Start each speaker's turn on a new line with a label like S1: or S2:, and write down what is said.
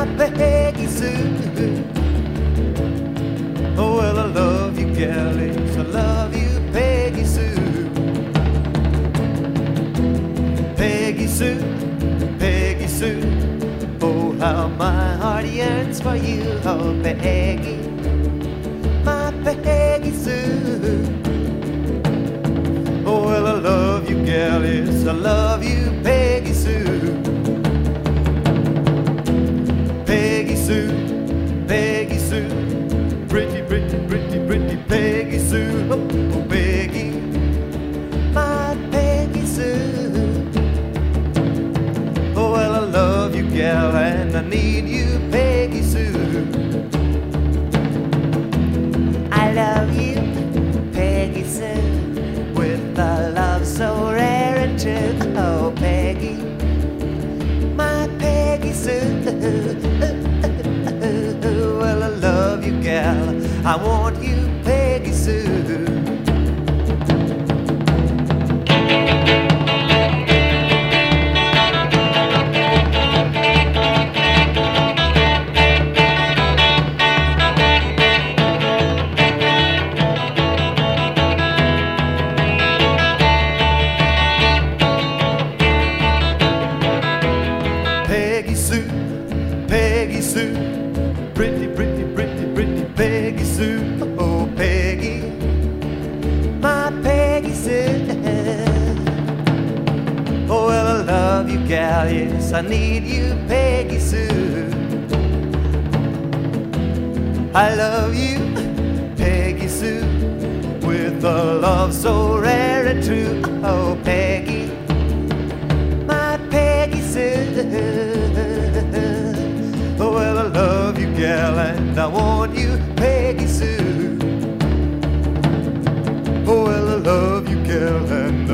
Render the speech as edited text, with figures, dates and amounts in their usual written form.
S1: my Peggy Sue. Oh, well, I love you, gal, yes, I love you, Peggy Sue. Peggy Sue, Peggy Sue. Oh, how my heart yearns for you, oh, Peggy, my Peggy Sue. Oh, well, I love you, gal, yes, I love you, Peggy Sue. Peggy Sue, Peggy Sue, pretty, pretty, pretty, pretty Peggy Sue. Oh, oh, Peggy, my Peggy Sue. Oh, well, I love you, gal, and I need you, Peggy Sue. I love you, Peggy Sue, with a love so rare and true. Oh, Peggy, my Peggy Sue. Well, I love you, gal, I want you, Peggy Sue. Peggy Sue, Peggy Sue, pretty, pretty, pretty, pretty Peggy Sue. Oh, Peggy, my Peggy Sue. Oh, well, I love you, gal, yes, I need you, Peggy Sue. I love you, Peggy Sue, with a love so rare and true. Oh, Peggy, my Peggy Sue. Oh, well, I love you, gal, and I want you, Peggy Sue. Oh, well, I love you, gal, and